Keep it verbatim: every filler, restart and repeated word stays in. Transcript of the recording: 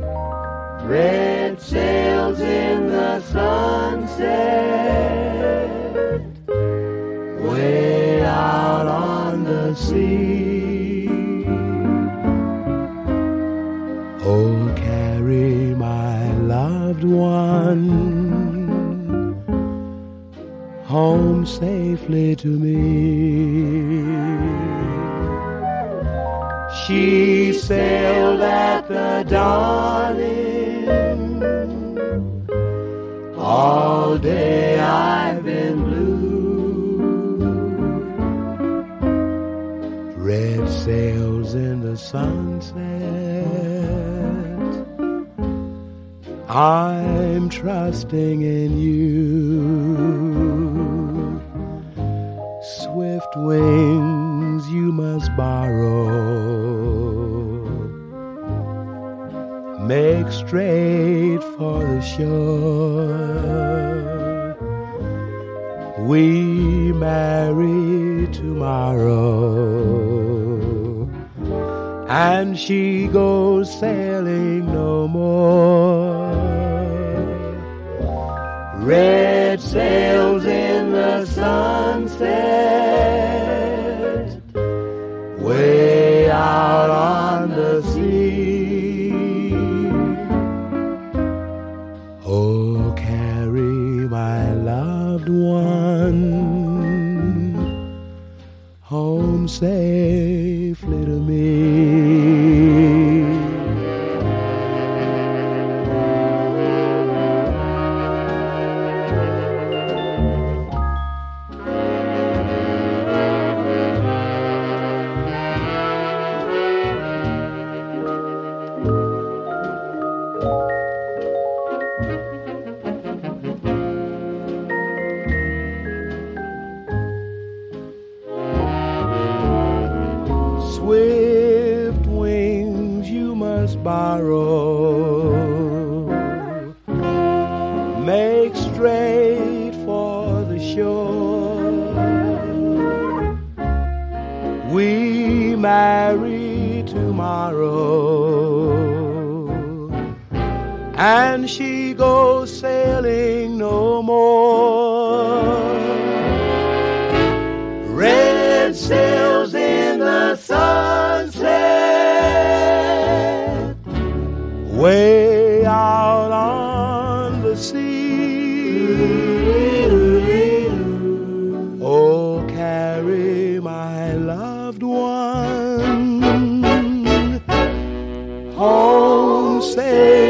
Red sails in the sunset, way out on the sea. Oh, carry my loved one home safely to me. She sailed at the dawning, all day I've been blue. Red sails in the sunset, I'm trusting in you. Swift wings you must borrow, make straight for the shore. We marry tomorrow, and she goes sailing no more. Red sails in the sunset, way out on the sea. Oh, carry my loved one home safely to me. Swift wings you must borrow, make straight for the shore. We marry tomorrow, and she goes sailing no more. Red sails in the sunset, way out on the sea. Oh, carry my loved one home safe